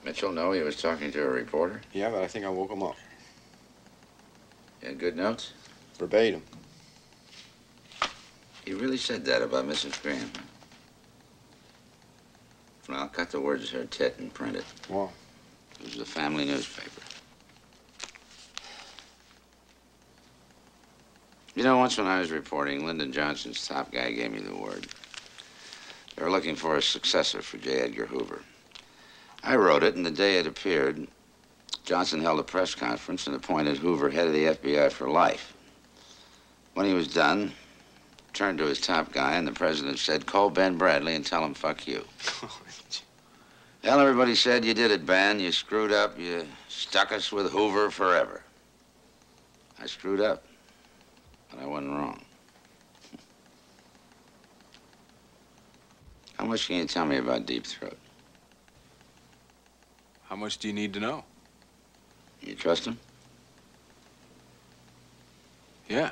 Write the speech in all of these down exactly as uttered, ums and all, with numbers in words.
Mitchell know he was talking to a reporter? Yeah, but I think I woke him up. You had good notes? Verbatim. He really said that about Missus Graham. Well, I'll cut the words to her tit and print it. Wow. It was the family newspaper. You know, once when I was reporting, Lyndon Johnson's top guy gave me the word. They were looking for a successor for J. Edgar Hoover. I wrote it, and the day it appeared, Johnson held a press conference and appointed Hoover head of the F B I for life. When he was done, turned to his top guy, and the president said, call Ben Bradley and tell him fuck you. Well, everybody said, you did it, Ben. You screwed up. You stuck us with Hoover forever. I screwed up, but I wasn't wrong. How much can you tell me about Deep Throat? How much do you need to know? You trust him? Yeah.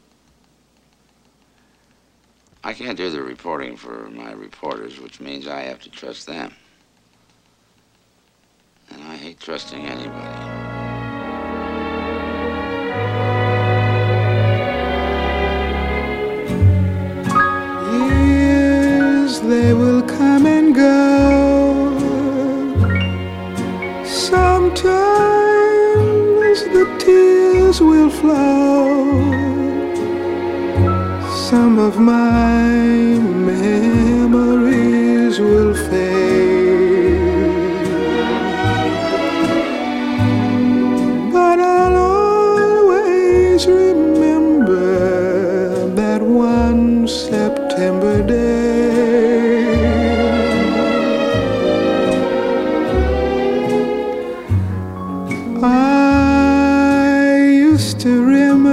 I can't do the reporting for my reporters, which means I have to trust them. And I hate trusting anybody. Years, they will come and go. Sometimes the tears will flow. Some of my memories will fade, but I'll always remember that one September day. I used to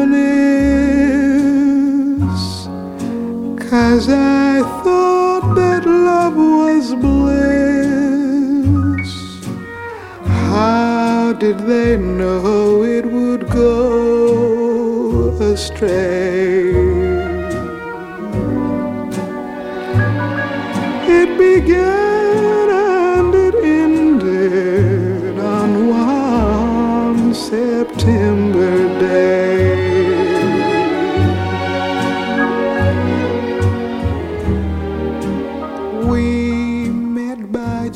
reminisce, 'cause I thought that love was bliss. How did they know it would go astray? It began and it ended on one September day. We met by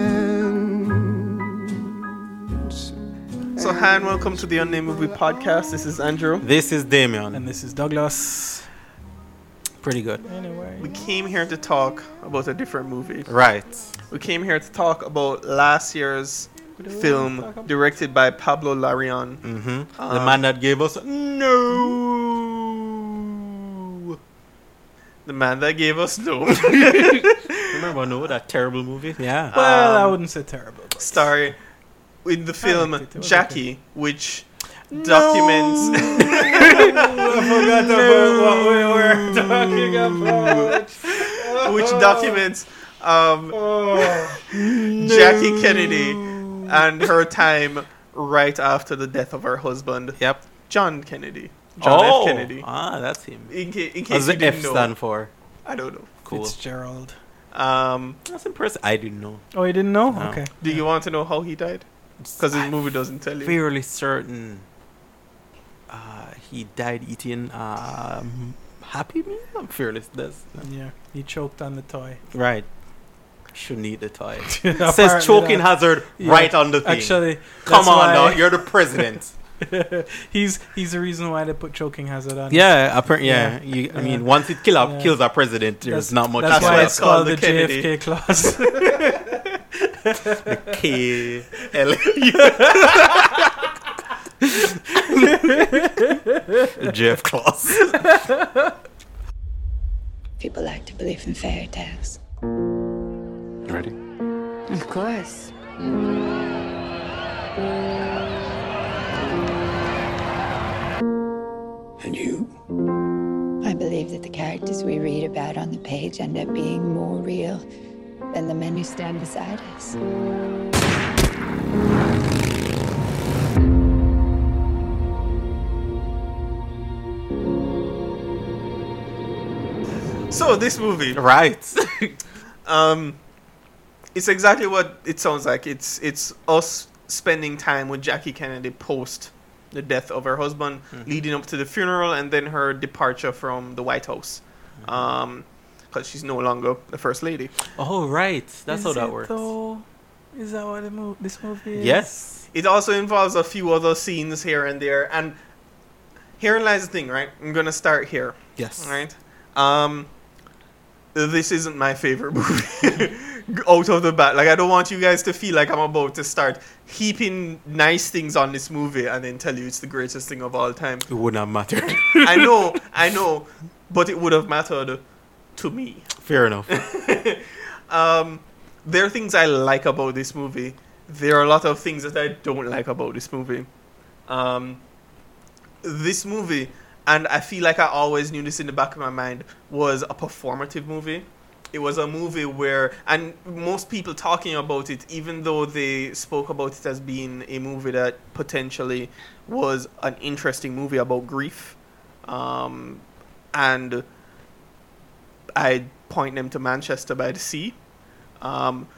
chance. So, hi and welcome to the Unnamed Movie Podcast. This is Andrew. This is Damien. And this is Douglas. Pretty good. Anyway. We came here to talk about a different movie. Right. We came here to talk about last year's film directed by Pablo Larraín. Mm-hmm. Um, the man that gave us no. The man that gave us no. Remember no, that terrible movie? Yeah. Well, Um, I wouldn't say terrible. But Starring in the film liked it. It was Jackie, okay. which documents. I forgot about what we were talking about. which documents um, Jackie Kennedy and her time right after the death of her husband, Yep. John Kennedy. John oh. F. Kennedy. Ah, that's him. In, ca- in What's case you the didn't F know. stand for? I don't know. Cool. Fitzgerald. Um, That's impressive. I didn't know. Oh, you didn't know? No. Okay. do you want to know how he died? Because this movie doesn't tell you. Fairly certain uh, he died eating um, Happy Meal. I'm fairly that's Yeah. He choked on the toy. right. Shouldn't eat the toy. It Apparently says choking that- hazard Yeah. right on the thing. Actually, come that's on, why- dog. You're the president. he's he's the reason why they put choking hazard on. Yeah, apparently. Yeah, Yeah. You, I Yeah. mean, once it kill up, Yeah. kills our president, there's That's, not much. That's That's why why it's it's called called the the Kennedy. J F K clause. the K L Jeff Claus. People like to believe in fairy tales. Ready? Of course. And you? I believe that the characters we read about on the page end up being more real than the men who stand beside us. So this movie, Right. um, it's exactly what it sounds like. It's it's us spending time with Jackie Kennedy post the death of her husband, mm-hmm. leading up to the funeral, and then her departure from the White House, because mm-hmm. um, she's no longer the first lady. Oh, right. That's is how that it works. Though? Is that what the mo- this movie is? Yes. It also involves a few other scenes here and there, and herein lies the thing, right? I'm gonna start here. Yes. Right. Um, this isn't my favorite movie out of the bat. Like, I don't want you guys to feel like I'm about to start heaping nice things on this movie and then tell you it's the greatest thing of all time. It would not matter. I know, I know, but it would have mattered to me. Fair enough. um, there are things I like about this movie. There are a lot of things that I don't like about this movie. Um, this movie, and I feel like I always knew this in the back of my mind, was a performative movie. It was a movie where, and most people talking about it, even though they spoke about it as being a movie that potentially was an interesting movie about grief, um, and I point them to Manchester by the Sea. Um,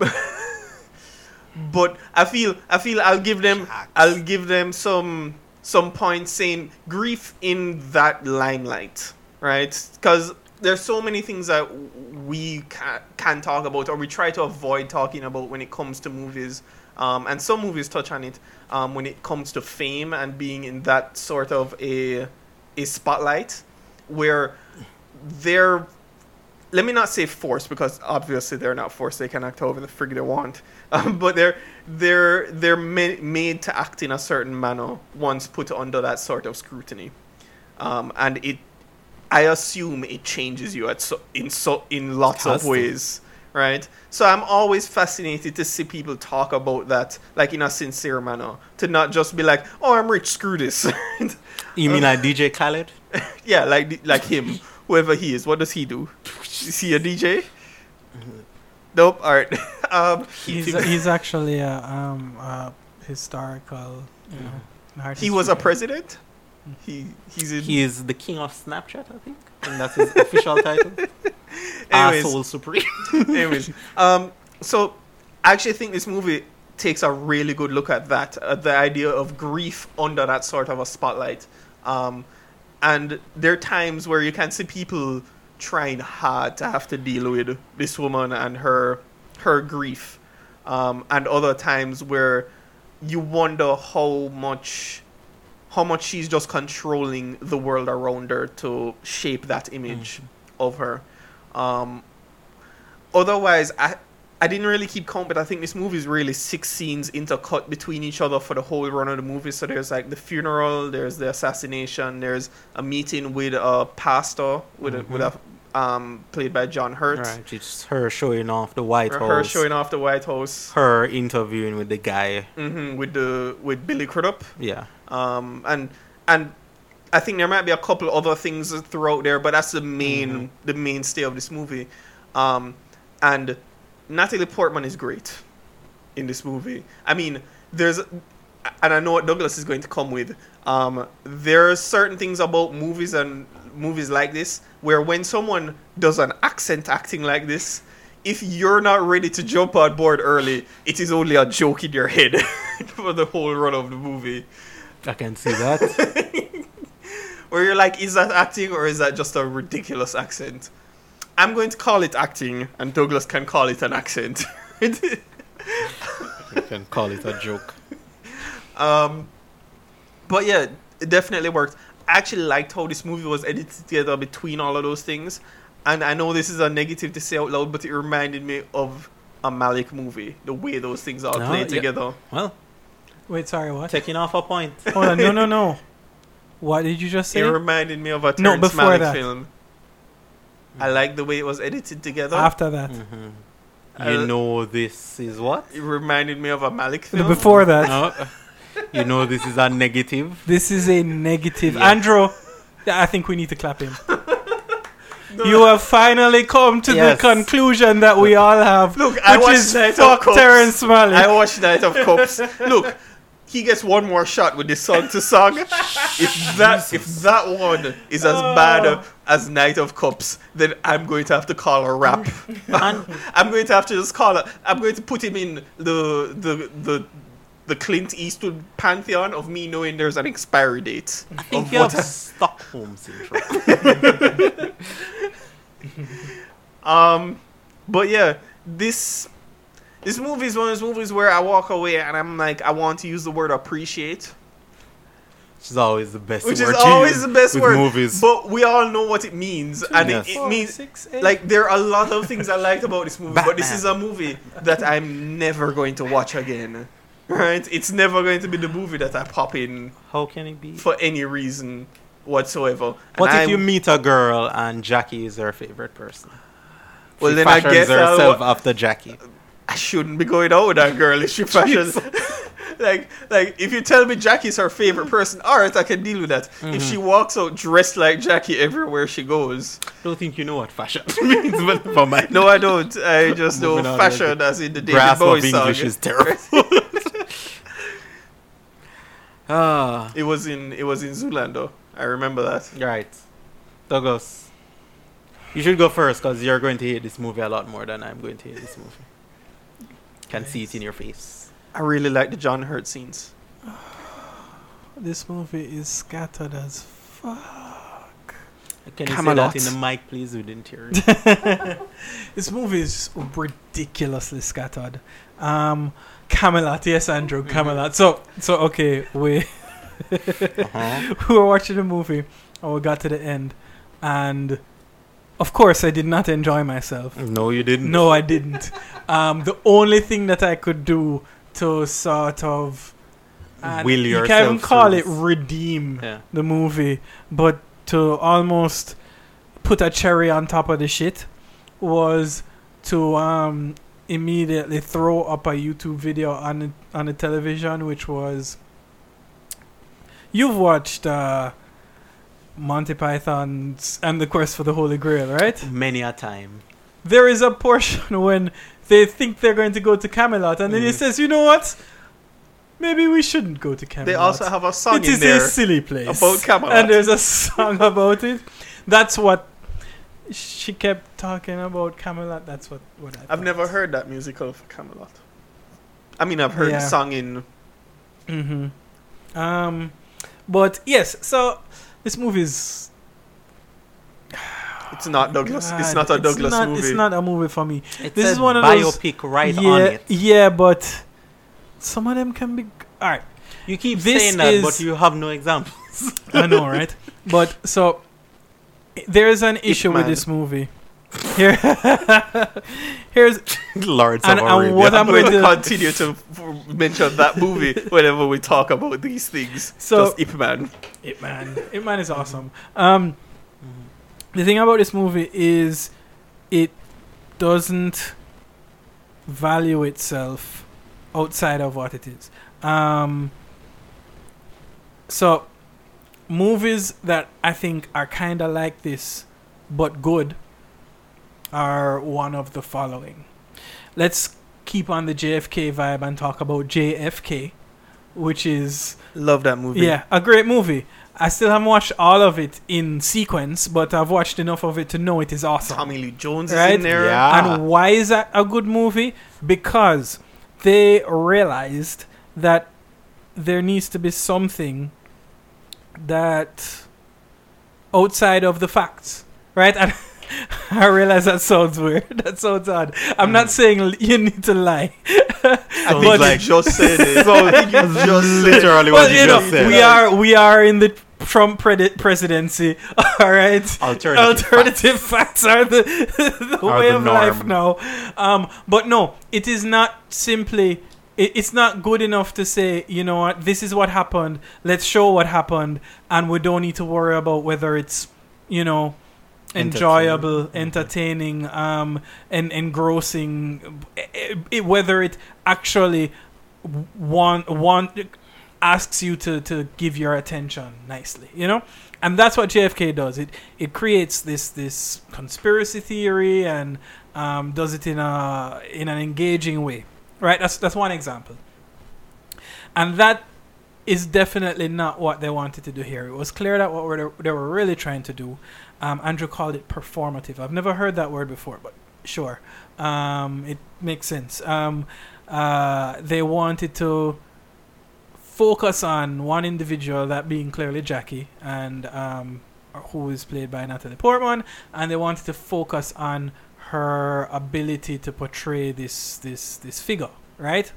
but I feel, I feel I'll give them, I'll give them some. some points saying grief in that limelight, right? Because there's so many things that we can, can talk about, or we try to avoid talking about when it comes to movies. Um, and some movies touch on it um, when it comes to fame and being in that sort of a a spotlight where they're, let me not say forced, because obviously they're not forced. They can act however the frig they want. Um, but they're they're they're ma- made to act in a certain manner once put under that sort of scrutiny, um, and it, I assume it changes you at so, in so in lots of ways, right? So I'm always fascinated to see people talk about that like in a sincere manner, to not just be like, "Oh, I'm rich, screw this." You mean like D J Khaled? Yeah, like like him, whoever he is. What does he do? Is he a D J? Nope. All right. Um, he's he's actually a um a historical. You know, art he was a history. president. He he's in. He is the king of Snapchat, I think, and that's his official title. Anyways, Asshole supreme. anyways, um, so I actually think this movie takes a really good look at that, at the idea of grief under that sort of a spotlight. Um, and there are times where you can see people trying hard to have to deal with this woman and her her grief, um, and other times where you wonder how much how much she's just controlling the world around her to shape that image mm-hmm. of her. Um, otherwise, I I didn't really keep count, but I think this movie is really six scenes intercut between each other for the whole run of the movie. So there's like the funeral, there's the assassination, there's a meeting with a pastor with mm-hmm. a, with a um played by John Hurt. Right, it's her showing off the White her, House. Her showing off the White House. Her interviewing with the guy. Mm-hmm, with the with Billy Crudup. Yeah. Um and and I think there might be a couple other things throughout there, but that's the main mm-hmm. the mainstay of this movie. Um and Natalie Portman is great in this movie. I mean, there's, and I know what Douglas is going to come with. Um, there are certain things about movies and movies like this where when someone does an accent acting like this, if you're not ready to jump on board early, it is only a joke in your head for the whole run of the movie. I can see that. Where you're like, is that acting or is that just a ridiculous accent? I'm going to call it acting, and Douglas can call it an accent. You can call it a joke. Um, but yeah, it definitely worked. I actually liked how this movie was edited together between all of those things. And I know this is a negative to say out loud, but it reminded me of a Malick movie, the way those things all no, played yeah. together. Well, wait, sorry, what? taking off a point. Hold on, no, no, no. What did you just say? It reminded me of a No, Terrence before Malick that. film. I like the way it was edited together. After that. Mm-hmm. You Uh, know this is what? It reminded me of a Malick No, film. before that. No. You know this is a negative. This is a negative. Yeah. Andrew, I think we need to clap him. You have finally come to Yes. the conclusion that we all have. Look, I which watched is Night of fuck Cups. Terrence Malick. I watched Night of Cups. Look, he gets one more shot with this song to song. If that if that one is as bad as Knight of Cups, then I'm going to have to call a rap. I'm going to have to just call it. I'm going to put him in the the the the Clint Eastwood pantheon of me knowing there's an expiry date. I think of you what have Stockholm syndrome. Um, but yeah, this this movie is one of those movies where I walk away and I'm like, I want to use the word appreciate, Which is always the best which word is to always use the best with word. movies. But we all know what it means, and Yes. it, it Four, means six, eight. like there are a lot of things I liked about this movie, but this Batman. is a movie that I'm never going to watch again. Right? It's never going to be the movie that I pop in How can it be? for any reason whatsoever. What And if you I'm- meet a girl and Jackie is her favorite person? Well, She then I fashions guess I'll herself wa- after Jackie. I shouldn't be going out with that girl if she fashions. like, like if you tell me Jackie's her favorite person, all right, I can deal with that. If she walks out dressed like Jackie everywhere she goes, Don't think you know what fashion means, but for my no, I don't. I just know Moving on, fashion as in the David grasp Bowie of song. English is terrible. Ah, It was in it was in Zoolander. I remember that. right. Douglas, you should go first because you're going to hate this movie a lot more than I'm going to hate this movie. Can see it in your face. I really like the John Hurt scenes. This movie is scattered as fuck. Can you Camelot. say that in the mic, please? We didn't hear it. This movie is ridiculously scattered. Um, Camelot, yes, Andrew, Camelot. So, so okay, we Uh-huh. we were watching the movie, and we got to the end, and of course, I did not enjoy myself. No, you didn't. No, I didn't. Um, the only thing that I could do to sort of and Will you yourself can't even call through it this. redeem Yeah. the movie, but to almost put a cherry on top of the shit was to um immediately throw up a YouTube video on the, on the television, which was you've watched uh, Monty Python's and the Quest for the Holy Grail, right? Many a time. There is a portion when they think they're going to go to Camelot, and then he Mhm. says, "You know what? Maybe we shouldn't go to Camelot." They also have a song It in is there a silly place about Camelot. and there's a song about it. That's what she kept talking about Camelot. That's what what I. I've thought. never heard that musical for Camelot. I mean, I've heard Yeah. the song in. Mm-hmm. Um, but yes, so this movie is. It's not Douglas. it's God, not a Douglas not, movie. It's not a movie for me. It This says is one of those- biopic right yeah, on it. yeah, but some of them can be. g- All right, You keep This saying that, is- but you have no examples. I know, right? But so there is an issue with Man. this movie. Here, here's Lords And- of and Arabia. what I'm I'm going to gonna- continue to f- mention that movie whenever we talk about these things. So- Just Ip Man. It Man. It Man is awesome. Um, the thing about this movie is it doesn't value itself outside of what it is. Um, so movies that I think are kind of like this but good are one of the following. Let's keep on the J F K vibe and talk about J F K, which is Love that movie. yeah, a great movie. I still haven't watched all of it in sequence, but I've watched enough of it to know it is awesome. Tommy Lee Jones is Right? in there. Yeah. And why is that a good movie? Because they realized that there needs to be something that outside of the facts, right? And I realize that sounds weird. That sounds odd. I'm not saying l- you need to lie. I think But- like just said it. I think you just said Literally Well, what you you know, just said. we are we are in the Trump pred- presidency. All right. Alternative Alternative facts, are the, the Are way the of life norm. now. Um, but no, it is not simply. It, it's not good enough to say, you know what, this is what happened. Let's show what happened, and we don't need to worry about whether it's, you know, enjoyable, entertaining, um, and engrossing. It, it, whether it actually want want asks you to, to give your attention nicely, you know. And that's what J F K does. It it creates this this conspiracy theory and um, does it in a in an engaging way, right? That's that's one example. And that is definitely not what they wanted to do here. It was clear that what were they were really trying to do. Um, Andrew called it performative. I've never heard that word before, but sure, um, it makes sense. Um, uh, they wanted to focus on one individual, that being clearly Jackie, and um, who is played by Natalie Portman, and they wanted to focus on her ability to portray this this this figure, right?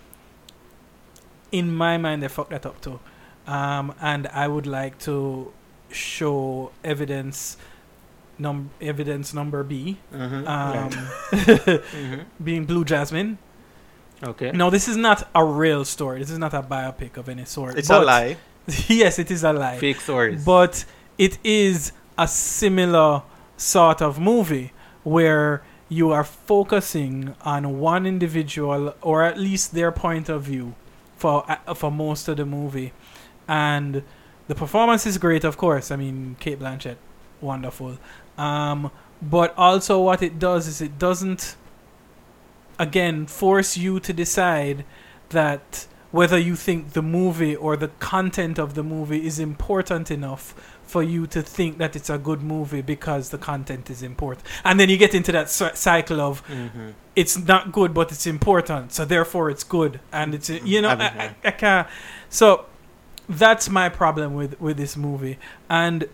In my mind, they fucked that up too, um, and I would like to show evidence, num evidence number B, Mhm. um, Mhm. being Blue Jasmine. Okay. No, this is not a real story. This is not a biopic of any sort. It's But- a lie. Yes, it is a lie. Fake stories. But it is a similar sort of movie where you are focusing on one individual, or at least their point of view, for uh, for most of the movie, and the performance is great, of course. I mean, Cate Blanchett, wonderful. Um, but also, what it does is it doesn't, again, force you to decide that whether you think the movie or the content of the movie is important enough for you to think that it's a good movie because the content is important. And then you get into that c- cycle of Mm-hmm. it's not good, but it's important, so therefore it's good. And it's, you know, I, I, I can't. So that's my problem with, with this movie. And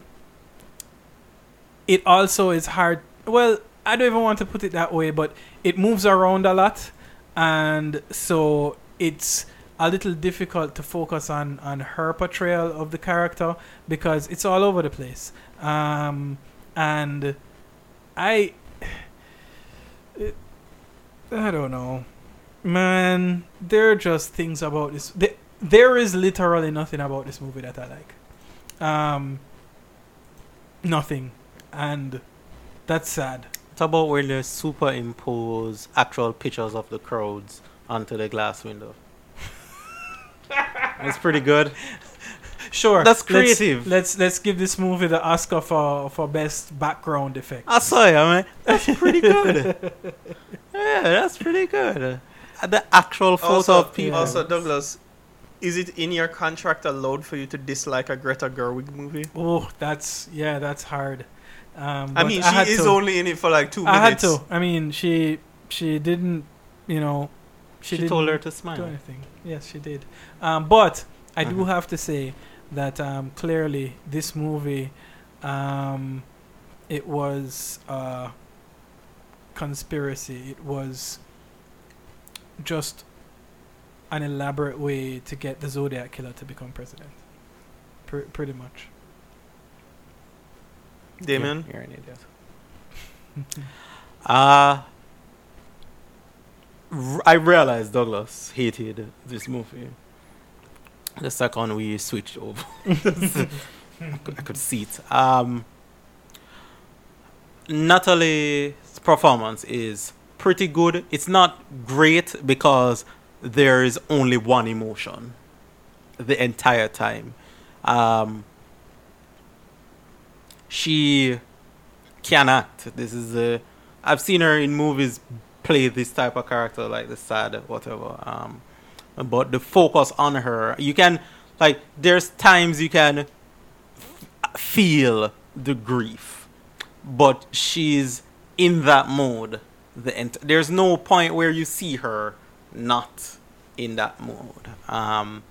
it also is hard. Well, I don't even want to put it that way, but it moves around a lot. And so it's a little difficult to focus on, on her portrayal of the character because it's all over the place. Um, and I... It, I don't know. Man, there are just things about this. There, there is literally nothing about this movie that I like. Um, nothing. And that's sad. It's about when they superimpose actual pictures of the crowds onto the glass window. It's pretty good. Sure. That's let's- creative. Let's let's give this movie the Oscar for, for best background effect. I saw it, man. That's pretty good. Yeah, that's pretty good. Uh, The actual photo Also, of people. also, Douglas, is it in your contract allowed for you to dislike a Greta Gerwig movie? Oh, that's yeah, that's hard. Um, I but mean, had she is to. only in it for like two I had minutes. to. I mean, she she didn't, you know, she, she didn't told her to do smile. anything. Yes, she did. Um, but I do Uh-huh. have to say that um, clearly this movie, um, it was a conspiracy. It was just an elaborate way to get the Zodiac Killer to become president. Pr- pretty much. Damon? You're an idiot. Uh, r- I realized Douglas hated this movie. The second we switched over, I, could, I could see it. Um, Natalie's performance is pretty good. It's not great because there is only one emotion the entire time. Um, she can act. This is a. I've seen her in movies play this type of character, like the sad whatever. Um, but the focus on her, you can like. There's times you can f- feel the grief, but she's in that mode. The ent- there's no point where you see her not in that mode. Um,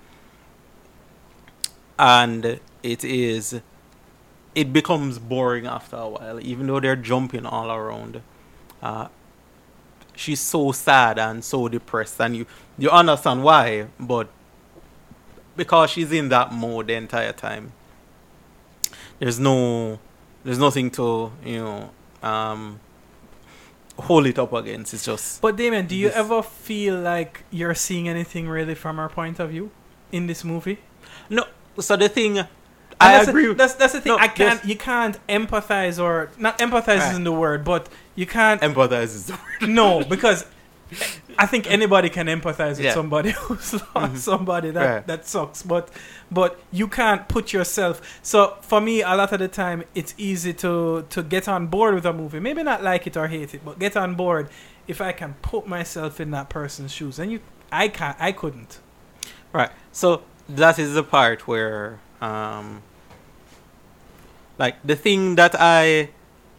and it is. It becomes boring after a while, even though they're jumping all around. Uh, she's so sad and so depressed, and you you understand why, but because she's in that mode the entire time, there's no there's nothing to you know um, hold it up against. It's just. But Damien, do you this- ever feel like you're seeing anything really from her point of view in this movie? No. So the thing. And I that's agree. The, that's that's the thing. No, I can't. there's- You can't empathize or not. Empathize Right. isn't the word, but you can't. Empathize is the word. No, because I think anybody can empathize with Yeah. somebody who's lost Mhm. somebody that Right. that sucks. But but you can't put yourself. So for me, a lot of the time, it's easy to to get on board with a movie. Maybe not like it or hate it, but get on board if I can put myself in that person's shoes. And you, I can't. I couldn't. Right. So that is the part where, um, like, the thing that I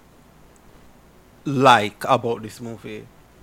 like about this movie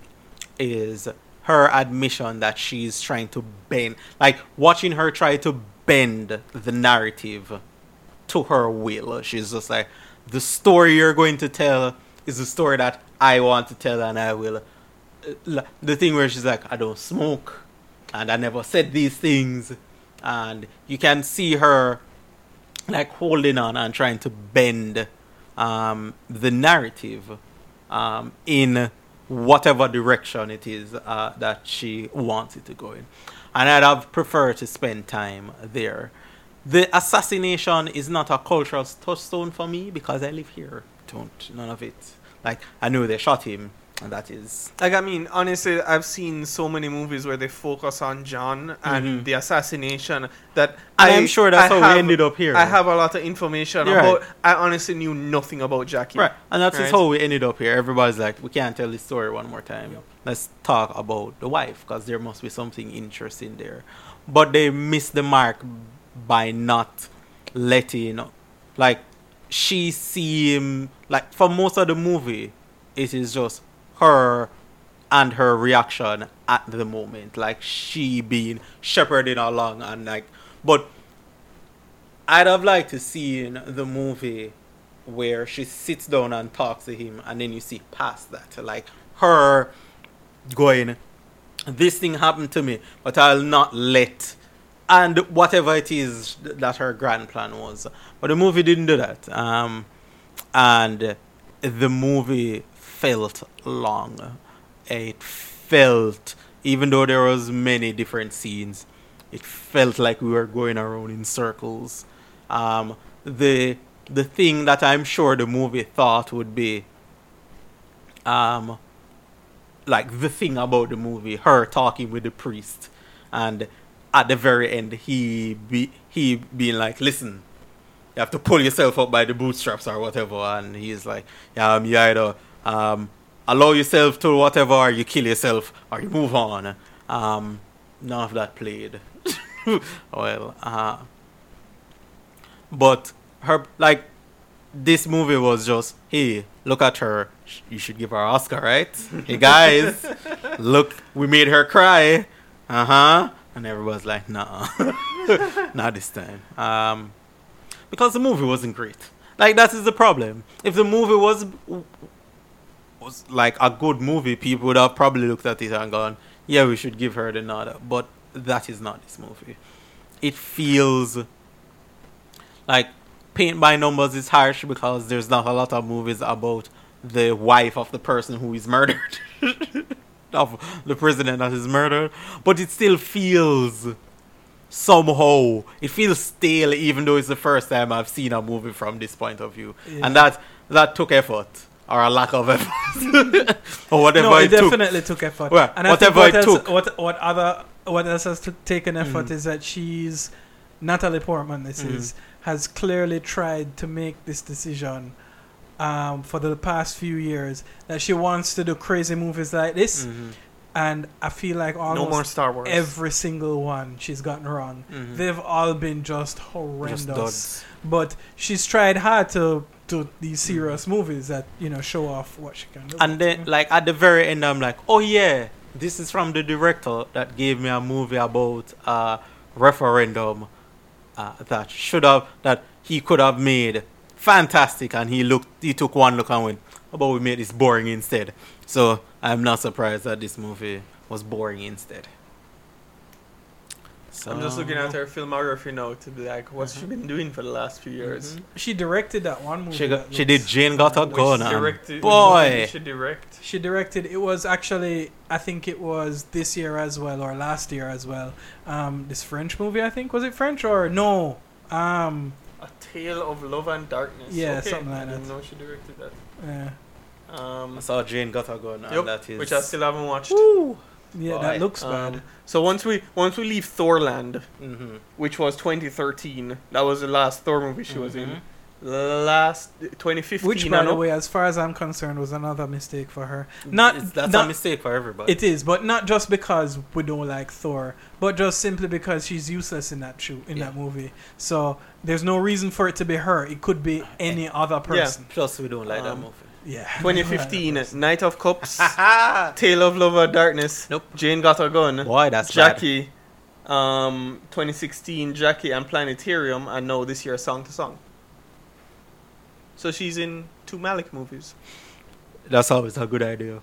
is her admission that she's trying to bend, like, watching her try to bend the narrative to her will. She's just like, the story you're going to tell is the story that I want to tell, and I will. The thing where she's like, I don't smoke, and I never said these things, and you can see her like holding on and trying to bend um, the narrative um, in whatever direction it is uh, that she wants it to go in. And I'd have preferred to spend time there. The assassination is not a cultural touchstone for me because I live here. Don't, none of it. Like, I know they shot him, and that is... Like, I mean, honestly, I've seen so many movies where they focus on John and Mhm. the assassination that And I, I'm sure that's I how we have- ended up here. I have a lot of information You're about... right. I honestly knew nothing about Jackie. Right, and that's Right. just how we ended up here. Everybody's like, we can't tell this story one more time. Let's talk about the wife, because there must be something interesting there. But they missed the mark by not letting, like, she seem like for most of the movie, it is just her and her reaction at the moment, like she being shepherded along, and like, but I'd have liked to see in the movie where she sits down and talks to him, and then you see past that, like her going, this thing happened to me, but I'll not let, and whatever it is th- that her grand plan was. But the movie didn't do that. Um, and the movie felt long. It felt, even though there was many different scenes, it felt like we were going around in circles. Um, the the thing that I'm sure the movie thought would be, um, like the thing about the movie, her talking with the priest, and at the very end, he be he being like, "Listen, you have to pull yourself up by the bootstraps or whatever," and he's like, "Yeah, um, you either um allow yourself to whatever, or you kill yourself, or you move on." Um, none of that played. well, uh, but her like this movie was just, hey, look at her. Sh- You should give her an Oscar, right? Hey guys, look, we made her cry. Uh huh. And everybody's like, nah, not this time. Um, because the movie wasn't great. Like, that is the problem. If the movie was was like a good movie, people would have probably looked at it and gone, yeah, we should give her the nod. But that is not this movie. It feels like paint by numbers is harsh because there's not a lot of movies about the wife of the person who is murdered. Of the president that is murdered, but it still feels somehow, it feels stale, even though it's the first time I've seen a movie from this point of view. Yeah. And that that took effort, or a lack of effort, or whatever no, it, it took. definitely took effort. Well, and I think whatever what it else, took. What what other what else has to taken effort Mhm. is that she's Natalie Portman. This Mhm. is has clearly tried to make this decision um, for the past few years that she wants to do crazy movies like this, Mhm. and I feel like almost No more Star Wars. every single one she's gotten wrong. Mhm. They've all been just Just horrendous. duds. But she's tried hard to do these serious movies that, you know, show off what she can do. And then, like, at the very end, I'm like, oh yeah, this is from the director that gave me a movie about a referendum uh, that should have, that he could have made fantastic, and he looked, he took one look and went, how about we make this boring instead? So I'm not surprised that this movie was boring instead. So, I'm just looking at her filmography now to be like, what's she been doing for the last few years? Mhm. she directed that one movie. She, got, that she looks- did Jane Got a Which Gun. and directed, Boy! which movie did she direct? She directed. It was actually, I think it was this year as well, or last year as well. Um, this French movie, I think, was it French or no? Um, A Tale of Love and Darkness. Yeah, okay. something like I didn't that. know she directed that. yeah, Um, I saw Jane Got a Gun, and yep, that is... which I still haven't watched. Woo! yeah, Boy, that looks Um, bad. So once we once we leave Thorland, Mm-hmm. which was twenty thirteen, that was the last Thor movie she was in. Mhm. last twenty fifteen. Which, by I the know. way, as far as I'm concerned, was another mistake for her. Not It's- that's not, a mistake for everybody. It is, but not just because we don't like Thor, but just simply because she's useless in that shoot in Yeah. that movie. So there's no reason for it to be her. It could be any other person. Plus, we don't like that Um, movie. Yeah. twenty fifteen, Night of Cups, Tale of Love and Darkness. Nope. Jane Got a Gun. Boy, that's Jackie. Um, twenty sixteen, Jackie and Planetarium, and now this year, Song to Song. So she's in two Malik movies. bad. That's always a good idea.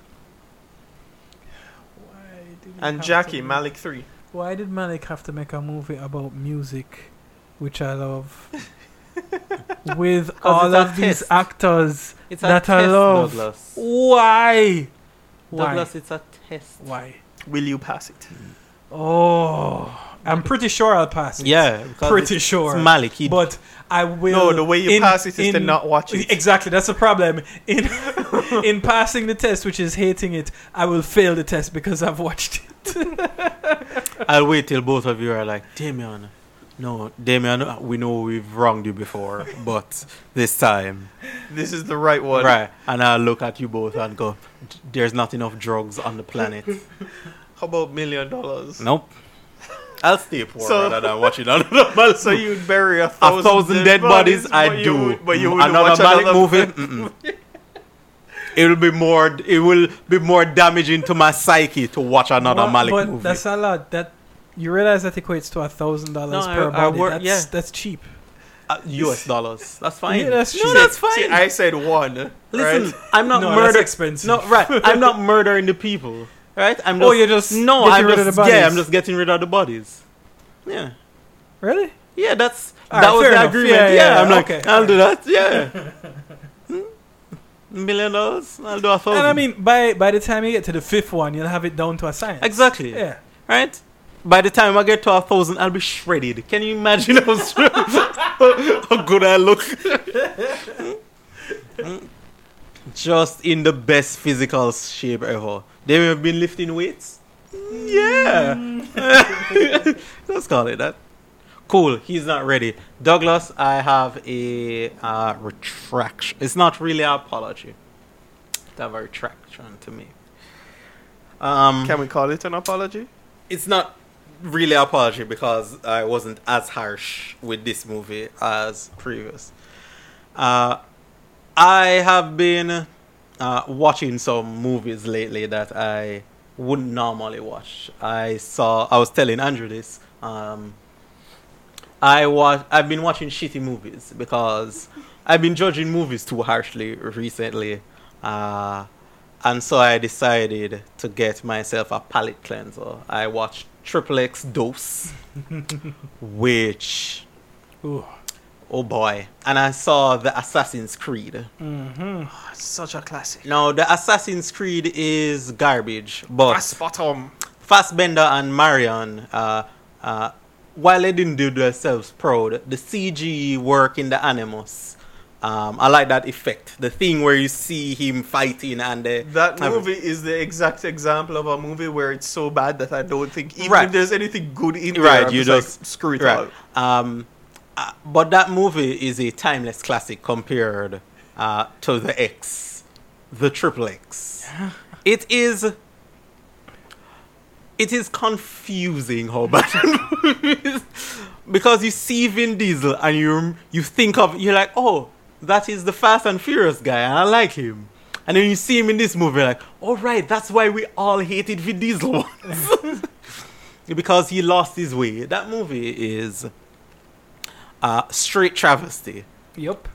Why did he And have Jackie, to- Malik three. Why did Malik have to make a movie about music, which I love, with all it's a of these test. actors It's a that I test, love? Douglas. Why? Why? Douglas, it's a test. Why? Will you pass it? Oh, I'm pretty sure I'll pass it. Yeah, because Pretty it's, sure. It's Malik. He, But I will. No, the way you pass it is to not watch it. Exactly, that's the problem. In in passing the test, which is hating it, I will fail the test because I've watched it. I'll wait till both of you are like, Damien. No, Damien, we know we've wronged you before, but this time. This is the right one. Right. And I'll look at you both and go, there's not enough drugs on the planet. How about Million Dollars? Nope. I'll stay poor So- rather than watching another Malik. So you'd bury a A thousand, thousand dead bodies, I but you do. would- but you wouldn't another watch Malik another movie? Mm-mm. It will be more. It will be more damaging to my psyche to watch another But- Malik but movie. that's a lot. That you realize that equates to a thousand dollars No, per I- I body. work- that's, yeah. that's cheap. Uh, U S dollars. That's fine. Yeah, that's no, cheap. that's fine. See, I said one. Listen, right? I'm not No, that's murdering. expensive. No, right. I'm not murdering the people. Right? I'm Oh, just. you're just no. getting I'm rid of just. the Yeah, bodies. I'm just getting rid of the bodies. Yeah. Really? Yeah, that's All that right, was fair the enough. agreement. Yeah, Yeah, yeah, I'm like, okay. I'll do that. Yeah. Hmm? Million dollars. I'll do a thousand. And I mean, by by the time you get to the fifth one, you'll have it down to a science. exactly. Yeah. Right? By the time I get to a thousand, I'll be shredded. Can you imagine how, how good I look? Just in the best physical shape ever. They have been lifting weights? Yeah. Let's call it that. Cool. He's not ready. Douglas, I have a uh, retraction. It's not really an apology. I have a retraction to me. Um, Can we call it an apology? it's not really an apology because I wasn't as harsh with this movie as previous. Uh, I have been uh, watching some movies lately that I wouldn't normally watch. I saw. I was telling Andrew this. Um, I watch. I've been watching shitty movies because I've been judging movies too harshly recently. Uh, and so I decided to get myself a palate cleanser. I watched Triple X Dose, which, Ooh. oh boy. And I saw the Assassin's Creed. Mm-hmm. Such a classic. Now, the Assassin's Creed is garbage, but Fast bottom. Fassbender and Marion, uh, uh, while they didn't do themselves proud, the C G work in the Animus, um, I like that effect. The thing where you see him fighting and the That movie is the exact example of a movie where it's so bad that I don't think even Right. if there's anything good in there, Right, I'm you just, just- like, screw it right. all. Um, uh, but that movie is a timeless classic compared uh, to the X, the Triple X. It is. It is confusing how bad that movie is. Because you see Vin Diesel and you you think of you're like, oh, that is the Fast and Furious guy, and I like him. And then you see him in this movie, like, oh right, that's why we all hated Vin Diesel once. Because he lost his way. That movie is uh, straight travesty. Yep.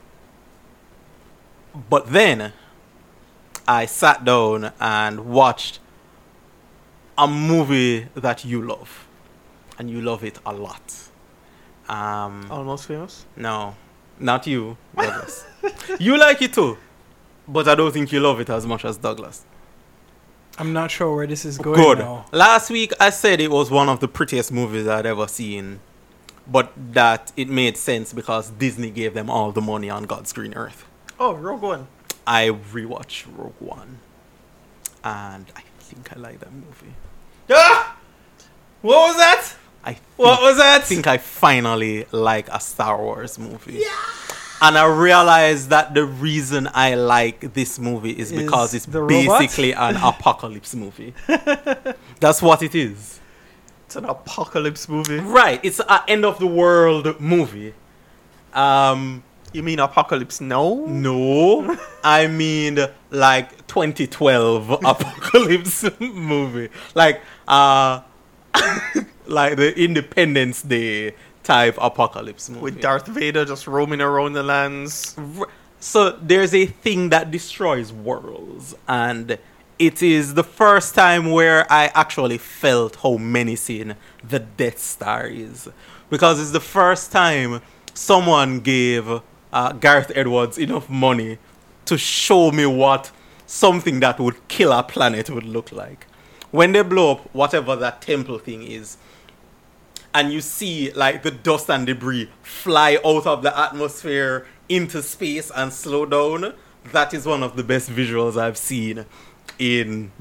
But then I sat down and watched a movie that you love, and you love it a lot. Um, Almost Famous. no, not you, Douglas. You like it too, but I don't think you love it as much as Douglas. I'm not sure where this is going Good. now. Last week I said it was one of the prettiest movies I'd ever seen, but that it made sense because Disney gave them all the money on God's green earth. Oh, Rogue One. I rewatched Rogue One, and I think I like that movie. Ah! What was that? I think, What was that? think I finally like a Star Wars movie. And I realized that the reason I like this movie is Is because it's the robot? basically an apocalypse movie. That's what it is. It's an apocalypse movie. Right. It's an end of the world movie. Um, You mean Apocalypse Now? no, I mean like twenty twelve apocalypse movie, like uh, like the Independence Day type apocalypse movie. With Darth Vader just roaming around the lands. R- So there's a thing that destroys worlds, and it is the first time where I actually felt how menacing the Death Star is, because it's the first time someone gave uh, Gareth Edwards enough money to show me what something that would kill a planet would look like. When they blow up whatever that temple thing is, and you see like the dust and debris fly out of the atmosphere into space and slow down, that is one of the best visuals I've seen in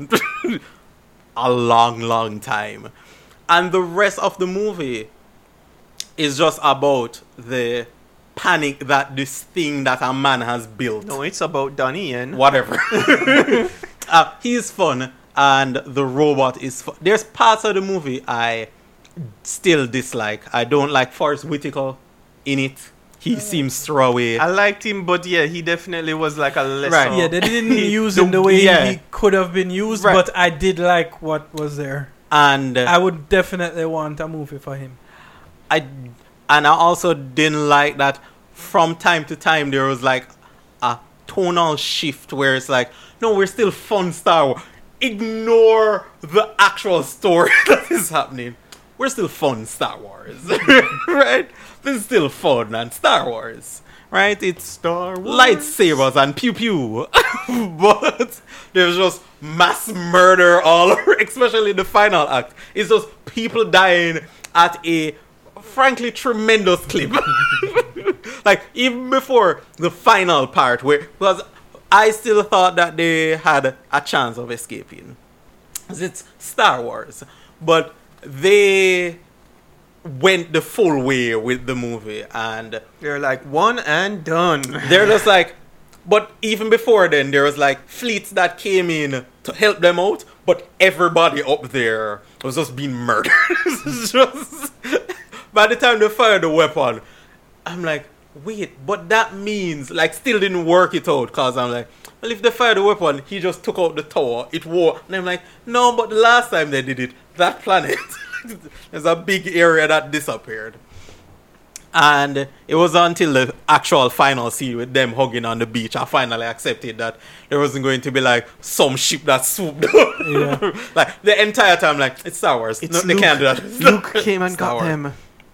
a long, long time. And the rest of the movie is just about the panic that this thing that a man has built. No, it's about Donnie Yen. Whatever. uh, he's fun, and the robot is fun. There's parts of the movie I still dislike. I don't like Forrest Whitaker in it. He seems throwaway. I liked him, but yeah, he definitely was like a lesser. Right. Yeah, they didn't use The- him the way yeah. he could have been used, Right. but I did like what was there. And uh, I would definitely want a movie for him. I and I also didn't like that from time to time there was like a tonal shift where it's like, no, we're still fun Star Wars. Ignore the actual story that is happening. We're still fun Star Wars. Right? This is still fun and Star Wars. Right? It's Star Wars. lightsabers and pew pew. But there's just mass murder all over, especially in the final act. It's just people dying at a frankly tremendous clip. Like even before the final part, where because I still thought that they had a chance of escaping. 'Cause it's Star Wars. But they went the full way with the movie, and They're like one and done. they're just like, but even before then, there was like fleets that came in to help them out, but everybody up there was just being murdered. It's just, by the time they fired the weapon, I'm like, wait, but that means, like, still didn't work it out, because I'm like, well, if they fired the weapon, he just took out the tower, it wore, and I'm like, no, but the last time they did it, that planet, there's a big area that disappeared. And it was until the actual final scene with them hugging on the beach, I finally accepted that there wasn't going to be like some ship that swooped down. Yeah. Like the entire time, like, it's Star Wars. It's No, they Luke. can't do that. Luke came and Star got Wars. them.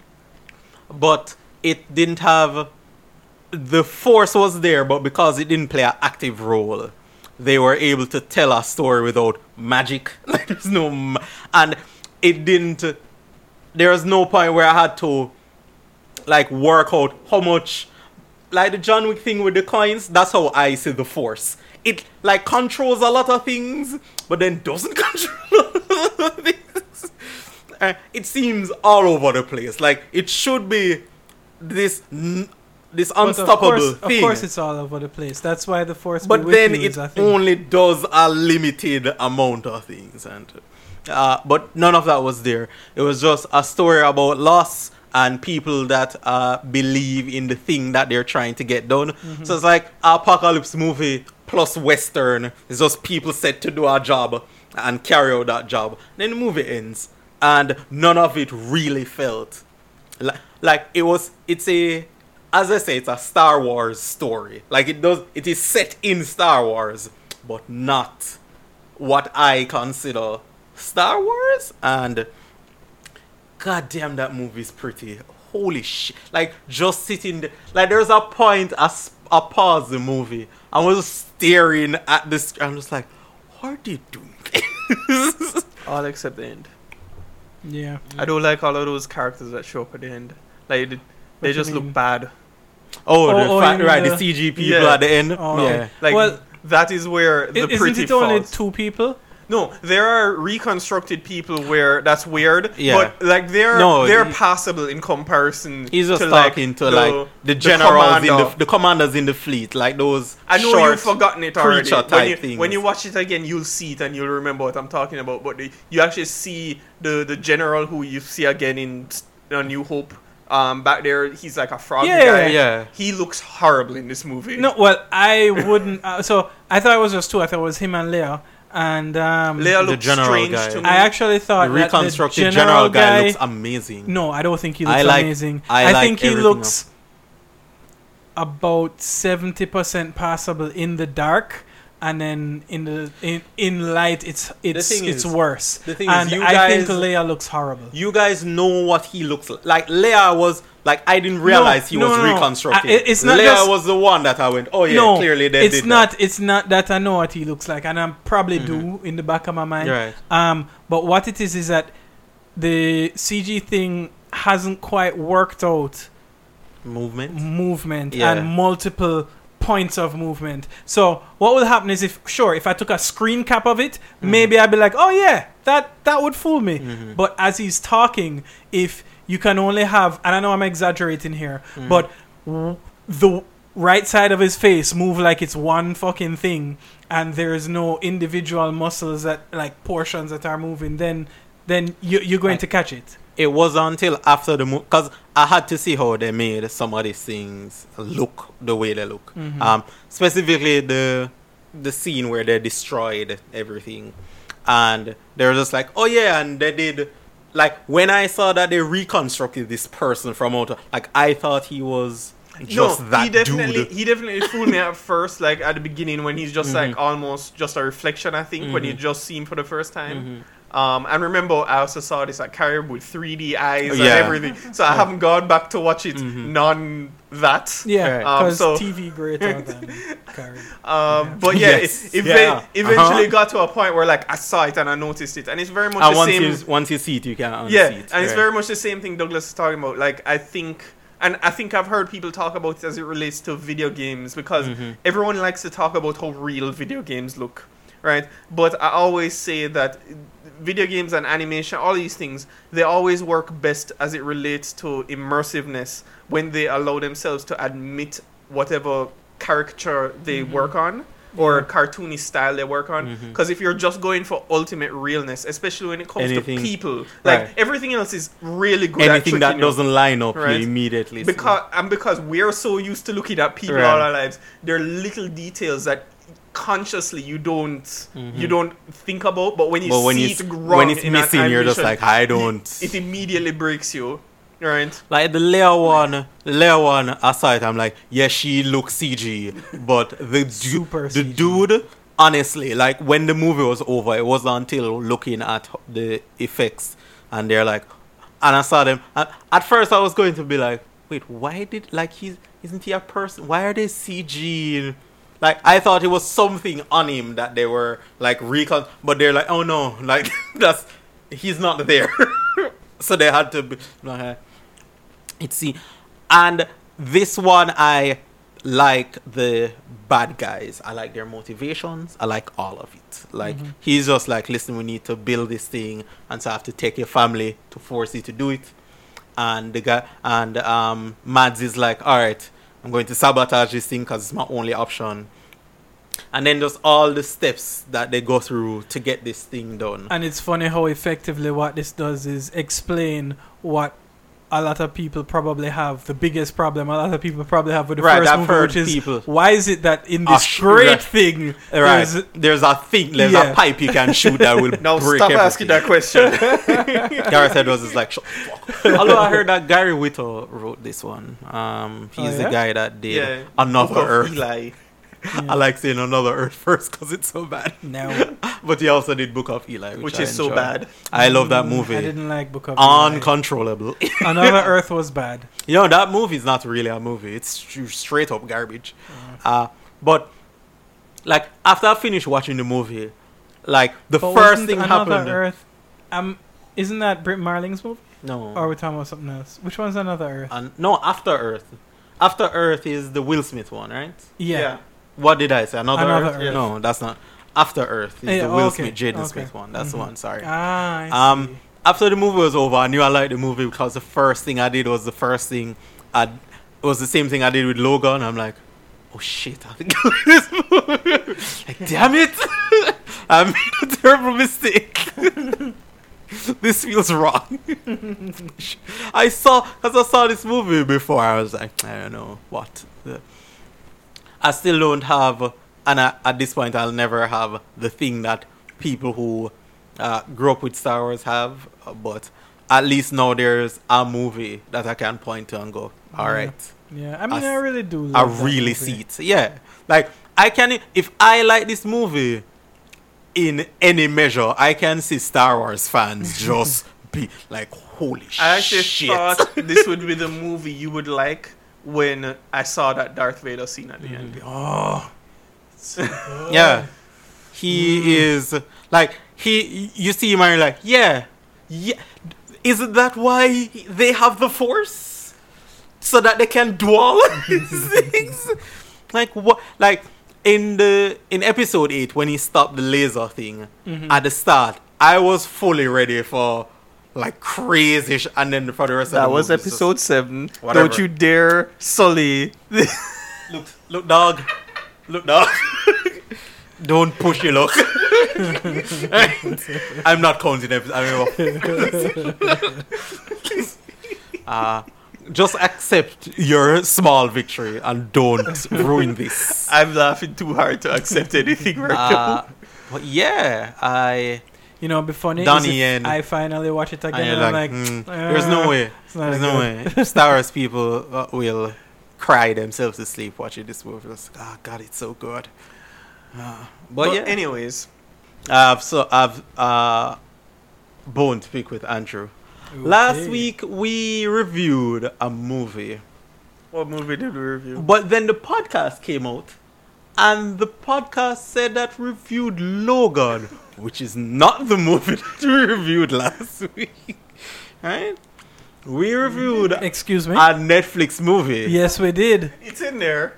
But it didn't have, the force was there, but because it didn't play an active role, they were able to tell a story without magic. Like there's no, ma- and it didn't. There was no point where I had to, like, work out how much, like the John Wick thing with the coins. That's how I see the force. It like controls a lot of things, but then doesn't control a lot of things. Uh, it seems all over the place. Like it should be this n- this But unstoppable of course, thing. Of course, it's all over the place. That's why the Force. But be with then you is it a thing. only does a limited amount of things, and uh, but none of that was there. It was just a story about loss and people that uh, believe in the thing that they're trying to get done. Mm-hmm. So it's like apocalypse movie plus western. It's just people set to do a job and carry out that job. Then the movie ends, and none of it really felt like, like it was. It's a, as I say, it's a Star Wars story. Like it does, it is set in Star Wars, but not what I consider Star Wars. And god damn, that movie is pretty. Holy shit! Like just sitting there, like there's a point I, s- I paused the movie. I was staring at this. I'm just like, what are they doing? All except the end. Yeah. I don't like all of those characters that show up at the end. Like they, they you just mean? look bad. Oh, the Oh, oh, fa- you right, mean the the- C G people Yeah. at the end. Oh, yeah. Like Well, that is where the I- pretty isn't it only falls. two people? No, there are reconstructed people where that's weird. Yeah. But like they're No, they're he- passable in comparison. He's just to, talking like, to the, like the generals in the commander. the commanders in the fleet, like those. I know short you've forgotten it already. creature When type you, things. when you watch it again, you'll see it and you'll remember what I'm talking about. But the, you actually see the, the general who you see again in A New Hope. Um, back there, he's like a frog Yeah, guy. yeah. He looks horrible in this movie. No, well, I wouldn't. Uh, so I thought it was just two. I thought it was him and Leia. And um, Leia The looks general strange guy. to me. I actually thought The that the reconstructed general, general guy, guy looks amazing. No, I don't think he looks I like- amazing. I like think he everything looks about seventy percent passable in the dark, and then in the in, in light, it's it's thing it's is- worse. the thing is, and you I think guys- Leia looks horrible. You guys know what he looks like. Like Leia was like I didn't realize he no, was no, no. reconstructed. I- it's not Leia just- was the one that I went, oh yeah, no, clearly they it's did not. that. It's not that I know what he looks like, and I probably do in the back of my mind. Right. Um, but what it is is that the C G thing hasn't quite worked out. Movement. Movement Yeah. and multiple points of movement. So what will happen is if sure if I took a screen cap of it, maybe I'd be like, oh yeah, that that would fool me. But as he's talking, if you can only have, and I know I'm exaggerating here, but w- the right side of his face move like it's one fucking thing, and there's no individual muscles that like portions that are moving, then then you, you're going Right. to catch it. It was until after the movie, because I had to see how they made some of these things look the way they look. Um, specifically the the scene where they destroyed everything, and they were just like, oh yeah, and they did. Like when I saw that they reconstructed this person from out, like I thought he was just no, that he definitely dude. he definitely fooled me at first, like at the beginning when he's just like almost just a reflection. I think when you just see him for the first time. Um, and remember, I also saw this at Carib with three D eyes and Yeah. everything. So I haven't gone back to watch it non that. Yeah, Right. Um, because so- T V greater than Carrie. Um, but yeah, Yes. it, it Yeah. eventually Uh-huh. got to a point where like I saw it and I noticed it, and it's very much And the once same. you once you see it, you can't unsee Yeah, it. and it's Right. very much the same thing Douglas is talking about. Like I think, and I think I've heard people talk about it as it relates to video games because everyone likes to talk about how real video games look, right? But I always say that video games and animation, all these things, they always work best as it relates to immersiveness when they allow themselves to admit whatever caricature they work on or cartoony style they work on. Because if you're just going for ultimate realness, especially when it comes Anything- to people, like right. everything else is really good at Anything that tricking you. doesn't line up, Right. you immediately see. Because and because we're so used to looking at people Right. all our lives, there are little details that consciously you don't you don't think about, but when you But when see you it s- wrong when it's in an missing, you're just animation, like, I don't. it immediately breaks you, right? Like the Leia one, Leia one aside, I'm like, yeah, she looks C G, but the du- Super the C G. dude, honestly, like when the movie was over, it wasn't until looking at the effects and they're like, and I saw them. And at first, I was going to be like, wait, why did like he's isn't he a person? Why are they C G? Like I thought it was something on him that they were like recon, but they're like, oh no, like that's he's not there. So they had to be. Uh, it's see, and this one I like the bad guys. I like their motivations. I like all of it. Like he's just like, listen, we need to build this thing, and so I have to take your family to force you to do it. And the guy and um, Mads is like, all right, I'm going to sabotage this thing because it's my only option. And then just all the steps that they go through to get this thing done. And it's funny how effectively what this does is explain what a lot of people probably have. The biggest problem a lot of people probably have with the Right, first I've movie, heard which is people- why is it that in Ah, this sh- great right. thing, Right. there's There's a thing, there's Yeah. a pipe you can shoot that will Now break stop everything. asking that question. Gareth Edwards is like, shut the fuck up. Although I heard that Gary Whittle wrote this one. Um, he's Oh, the yeah? guy that did Yeah. Another Book of Earth. Eli. I like saying Another Earth first because it's so bad. now. But he also did Book of Eli, which, Which I is so enjoy. bad. I love that I movie. didn't like Book of Eli. Uncontrollable. Another Earth was bad. You know, that movie is not really a movie. It's st- straight up garbage. Uh, but, like, after I finished watching the movie, like, the But first wasn't thing Another happened. Earth. Um, isn't that Brit Marling's movie? No. Or are we talking about something else? Which one's Another Earth? And, no, After Earth. After Earth is the Will Smith one, right? yeah. Yeah. What did I say? Another, Another Earth? Earth. No, that's not. After Earth is Yeah, the Will okay, Smith, Jaden okay. Smith one. That's the one. Sorry. Ah, I Um, see. after the movie was over, I knew I liked the movie because the first thing I did was the first thing I. It was the same thing I did with Logan. I'm like, oh shit, I think this movie. Like, damn it, I made a terrible mistake. This feels wrong. I saw, because I saw this movie before, I was like, I don't know what. The, I still don't have, and I, at this point, I'll never have the thing that people who uh, grew up with Star Wars have, uh, but at least now there's a movie that I can point to and go, all Yeah. right, Yeah, I mean, I I, s- really do. I Love that really movie. see it. Yeah, like I can, if I like this movie in any measure, I can see Star Wars fans just be like, holy I actually shit. thought this would be the movie you would like when I saw that Darth Vader scene at the end. Oh, yeah. He is like he. You see him and you're like, yeah, yeah. Isn't that why they have the Force, so that they can do all these things? Like what? Like in the in episode eight when he stopped the laser thing at the start, I was fully ready for like crazy, sh- and then for the rest of That the was movie, it's just- episode seven. Whatever. Don't you dare sully. Look, look, dog. Look, dog. Don't push your luck. I'm not counting them. I mean, uh, just accept your small victory and don't ruin this. I'm laughing too hard to accept anything right now. Uh, but yeah, I. You know, it'd be funny. Donnie is if and- I finally watch it again, And and you're I'm like, like, mm, uh, there's no way. it's not There's no good. way. Star Wars people uh, will cry themselves to sleep watching this movie. It's like, oh God, it's so good. Uh, but, But yeah. anyways, I've so I've uh bone to pick with Andrew. Last Okay. week we reviewed a movie, what movie did we review? but then the podcast came out, and the podcast said that reviewed Logan, which is not the movie that we reviewed last week. Right? We reviewed a Excuse me. Netflix movie. Yes, we did. It's in there.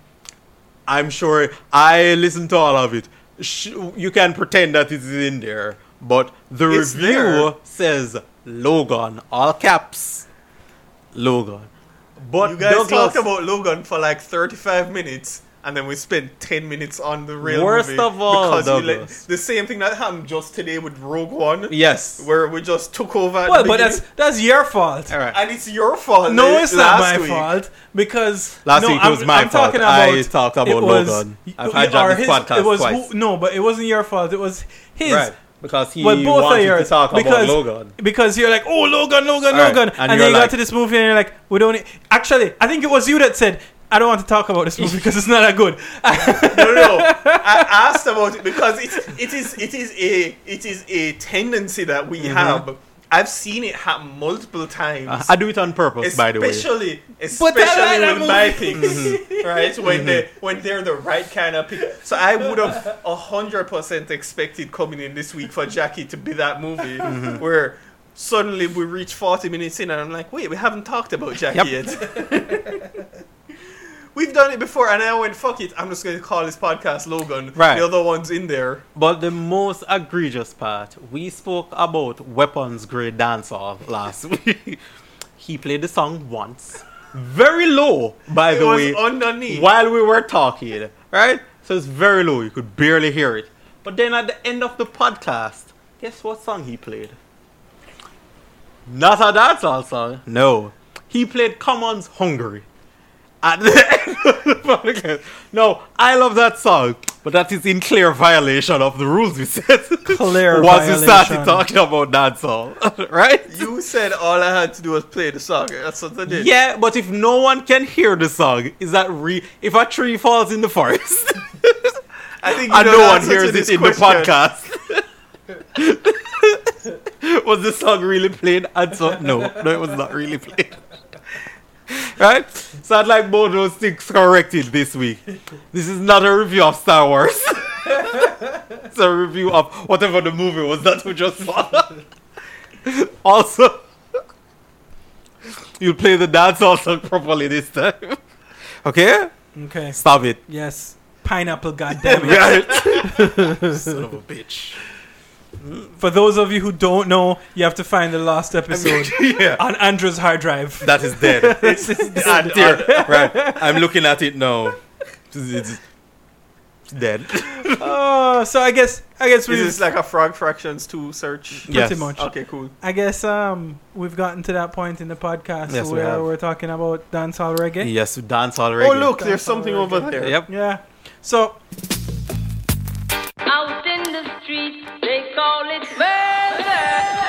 I'm sure I listened to all of it. Sh- you can pretend that it's in there, but the It's review there. says Logan, all caps, Logan. But You guys Douglas, talked about Logan for like thirty-five minutes, and then we spent ten minutes on the real Worst movie. of all, because we let, Douglas. the same thing that happened just today with Rogue One, yes, where we just took over. At Well, the but that's beginning. that's your fault. all right. and it's your fault. No, eh, it's not last my week. fault because Last no, week it I'm, was my I'm fault. Talking about, I talked about it was- Logan. I've y- had you on or this his- podcast it was twice. who- no, but it wasn't your fault. It was his. Right, because he Well, both wanted of yours. to talk because, about Logan. Because you're like, oh, Logan, Logan, All right, Logan. and And, you're then you like- got to this movie and you're like, we don't. Need... Actually, I think it was you that said, I don't want to talk about this movie because it's not that good. No, no, no. I asked about it because it, it is it is a it is a tendency that we have. I've seen it happen multiple times. Uh, I do it on purpose, by the way. Especially, But I especially like that with my movie. picks, right? When they when they're the right kind of pick. So I would have a hundred percent expected coming in this week for Jackie to be that movie where suddenly we reach forty minutes in and I'm like, wait, we haven't talked about Jackie yet. We've done it before, and I went, fuck it, I'm just going to call this podcast Logan. Right. The other one's in there. But the most egregious part, we spoke about Weapons Grade Dancehall last week. He played the song once, very low, by It the was way, underneath. while we were talking, right? So it's very low, you could barely hear it. But then at the end of the podcast, guess what song he played? Not a dancehall song. No, he played Common's Hungry. At the end of the podcast. No, I love that song, but that is in clear violation of the rules we set. Clear Once we started violation. talking about dancehall, right? You said all I had to do was play the song. That's what I did. Yeah, but if no one can hear the song, is that re? If a tree falls in the forest I think you and know no the one answer to hears this it in question. the podcast, was the song really played? And so no, no, it was not really played. Right? So I'd like both those things corrected this week. This is not a review of Star Wars. It's a review of whatever the movie was that we just saw. Also, you'll play the dancehall song properly this time. Okay? Okay. Stop it. Yes. pineapple. Goddamn it! Son of a bitch. For those of you who don't know, you have to find the last episode Yeah. on Andrew's hard drive. That is dead. It's- it's And there, right. I'm looking at it now. It's, it's dead. Oh, so I guess I guess Is we this like a Frog Fractions two search? pretty Yes. much. Okay, cool. I guess um we've gotten to that point in the podcast Yes, we where have. we're talking about dancehall reggae. Yes, we dance already. Oh, look, there's Dancehall something reggae. over there. Yep. Yeah. So Out in the street, they call it murder.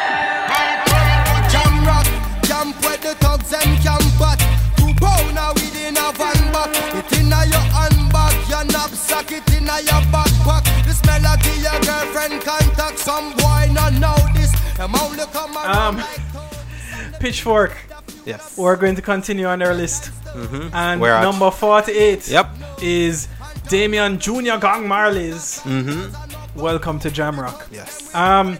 Jam rock, jump where the thugs and camp at. Two pounder within a van back. It inna your handbag, your knapsack, it inna your backpack. This melody your girlfriend contact. Some boy not know this. Them only come around Um, like Pitchfork, Yes. we're going to continue on our list. Mm-hmm. And We're at- number forty-eight Yep. is Damian Junior Gang Marley's Mm-hmm. Welcome to Jamrock. Yes. Um,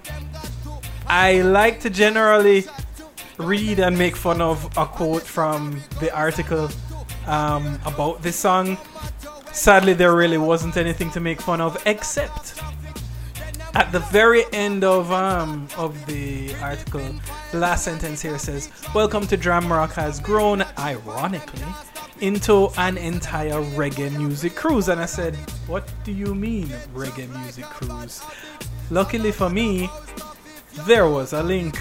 I like to generally read and make fun of a quote from the article um, about this song. Sadly, there really wasn't anything to make fun of, except at the very end of um of the article, the last sentence here says, "Welcome to Jamrock has grown, ironically, into an entire reggae music cruise." And I said, "What do you mean, reggae music cruise?" Luckily for me, there was a link,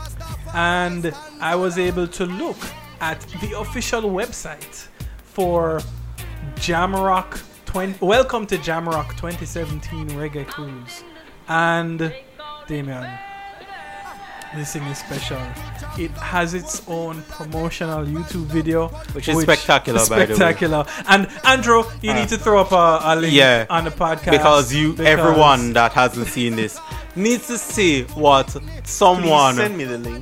and I was able to look at the official website for Jamrock twenty. Welcome to Jamrock twenty seventeen Reggae Cruise, and Damien, this thing is special. It has its own promotional YouTube video, Which is spectacular, by the way. spectacular. And Andrew, you need to throw up a, a link Yeah, on the podcast Because you, because- everyone that hasn't seen this, needs to see what Please someone. send me the link.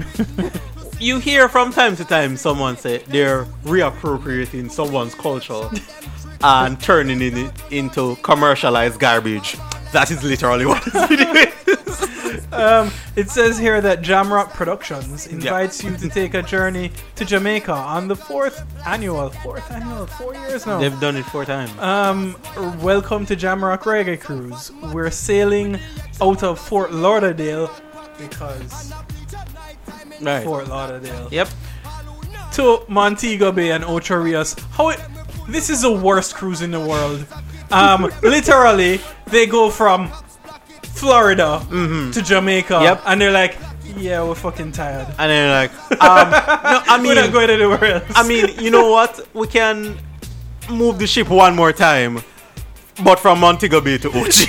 You hear from time to time someone say they're reappropriating someone's culture and turning it into commercialized garbage. That is literally what this video is. Um, it says here that Jamrock Productions invites you to take a journey to Jamaica on the fourth annual, fourth annual, four years now. They've done it four times. Um, welcome to Jamrock Reggae Cruise. We're sailing out of Fort Lauderdale because Right. Fort Lauderdale Yep. to Montego Bay and Ocho Rios. How it, this is the worst cruise in the world. Um, literally, they go from Florida to Jamaica, Yep. and they're like, "Yeah, we're fucking tired. And then like, um, no, I We're not mean, going anywhere else." I mean, you know what? We can move the ship one more time, but from Montego Bay to Ochi.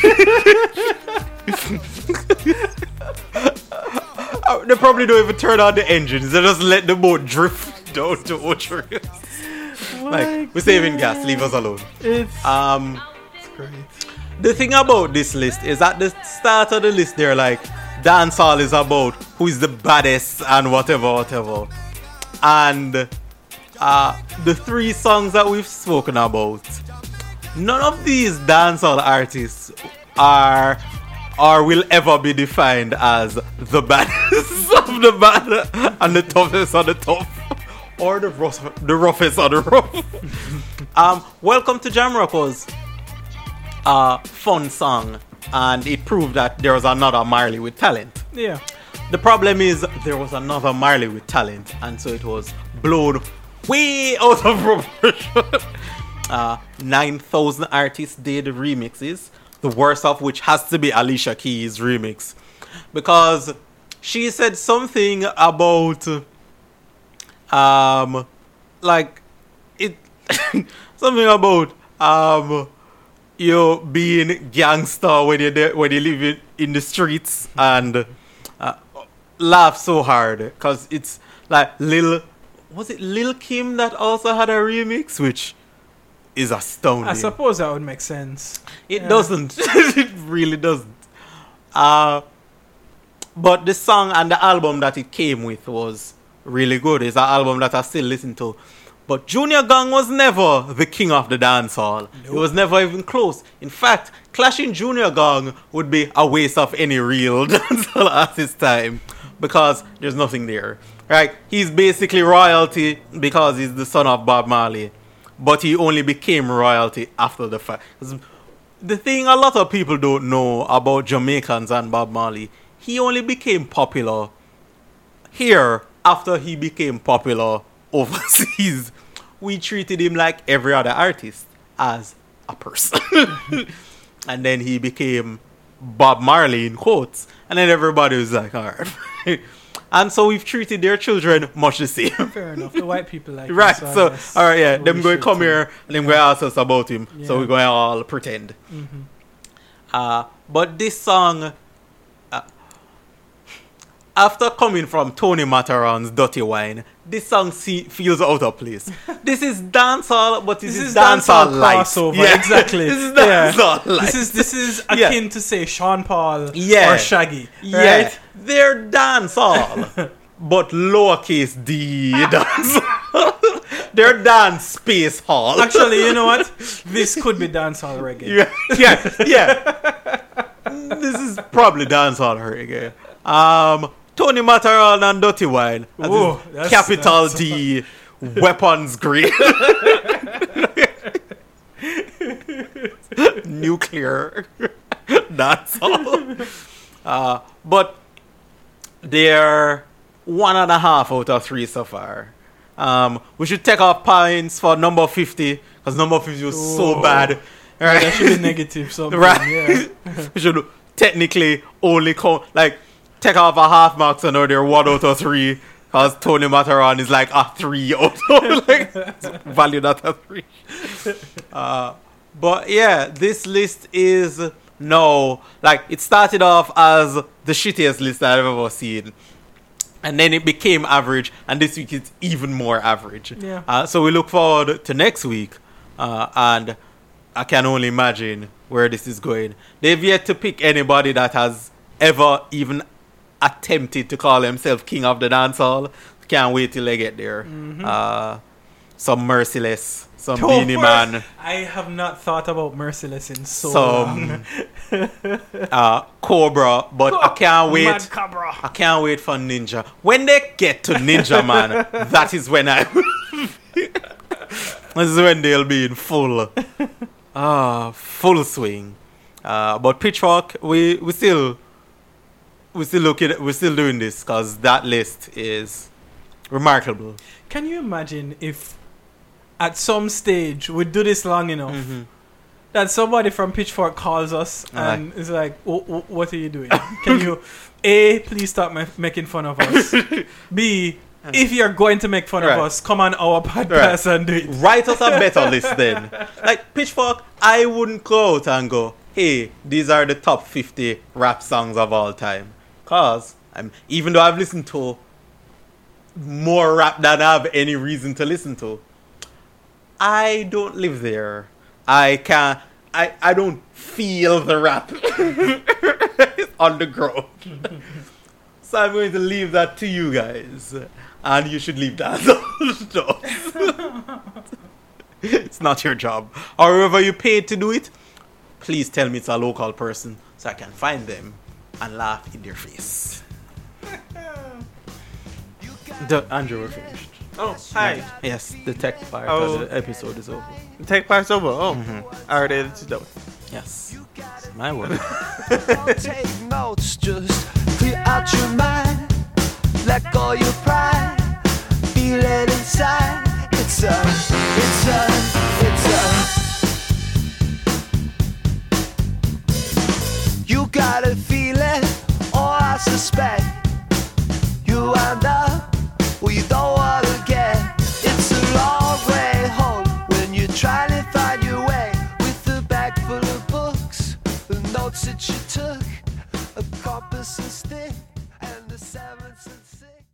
Uh, They probably don't even turn on the engines. They just let the boat drift down to Ochi. Like, we're saving gas. Leave us alone. it's Um, great. the thing about this list is at the start of the list, they're like, dancehall is about who is the baddest and whatever, whatever. And uh, the three songs that we've spoken about, none of these dancehall artists are or will ever be defined as the baddest of the bad and the toughest of the tough, or the rough, the roughest of the rough. um, Welcome to Jamrock was a fun song, and it proved that there was another Marley with talent. Yeah. The problem is there was another Marley with talent, and so it was blown way out of proportion. uh, nine thousand artists did remixes, the worst of which has to be Alicia Keys' remix, because she said something about um like it something about um you being gangster when you're there, when you live in, in the streets, and uh, laugh so hard because it's like Lil, was it Lil Kim that also had a remix, which is astounding. I suppose that would make sense. It Yeah. doesn't. It really doesn't. Uh, but the song and the album that it came with was really good. It's an album that I still listen to. But Junior Gong was never the king of the dancehall. It was never even close. In fact, clashing Junior Gong would be a waste of any real dancehall artist time, because there's nothing there. Right? He's basically royalty because he's the son of Bob Marley. but he only became royalty after the fact. 'Cause the thing a lot of people don't know about Jamaicans and Bob Marley, he only became popular here after he became popular overseas. We treated him like every other artist, as a person. And then he became Bob Marley in quotes. And then everybody was like, all right. And so we've treated their children much the same. Fair enough. The white people like him, right. so I So, guess all right, yeah. we Them going to should come too. here and them going to ask us about him. So Yeah. we're going to all pretend. Mhm. Uh, but this song, uh, after coming from Tony Mataran's Dirty Wine, this song see, feels out of place. This is dancehall, but this, This is, is dancehall dancehall light. crossover, Yeah. exactly. This is Yeah. dancehall light. This is this is Yeah. akin to say Sean Paul Yeah. or Shaggy, Yeah, right? they're dancehall, but lowercase d dancehall. They're dance space hall. Actually, you know what? This could be dancehall reggae. Yeah, yeah, yeah. This is probably dancehall reggae. Um, Tony Mataran and Dirty Wine. That's Ooh, his that's- capital that's- D, weapons grade, nuclear dancehall. Uh, but they're one and a half out of three so far. Um, we should take off points for number fifty because number fifty was so Oh. bad. Yeah, that should be negative something. Right. Yeah. We should technically only count, like, take off a half mark so now they're one out of three because Tony Mataran is like a three out of, like, valued at a three. Uh, but yeah, this list is now, like, it started off as the shittiest list I've ever seen. And then it became average, and this week it's even more average. Yeah. Uh, so we look forward to next week, uh, and I can only imagine where this is going. They've yet to pick anybody that has ever even attempted to call himself king of the dancehall. Can't wait till they get there. Mhm. Uh, some Merciless, some Oh, Beanie Man, I have not thought about Merciless in so some long. uh, Cobra, but I can't wait. Mad Cobra. I can't wait for Ninja. When they get to Ninja Man, that is when I. This is when they'll be in full, ah, full swing. Uh, but Pitchfork, we we still, we still looking, we're still doing this because that list is remarkable. Can you imagine if at some stage we do this long enough Mhm. that somebody from Pitchfork calls us Aye. and is like, "W- w- what are you doing? Can you, A, please stop ma- making fun of us? B, if you're going to make fun Right. of us, come on our podcast Right. and do it." Write us a better list then. Like Pitchfork, I wouldn't go out and go, hey, these are the top fifty rap songs of all time. Cause I'm even though I've listened to more rap than I have any reason to listen to, I don't live there. I can't I, I don't feel the rap on the ground. So I'm going to leave that to you guys. And you should leave that to us. It's not your job. Or whoever you paid to do it, please tell me it's a local person so I can find them and laugh in their face. The, Andrew, we're finished. Oh, hi. Yes, the tech part Oh. of the episode is over. The tech part's over. Oh, Mhm. I already edited it out. Yes. My word. Take notes, just clear out your mind. Let go your pride. Feel it inside. It's a, it's a, it's a. You gotta feel it, or I suspect you wind up where you don't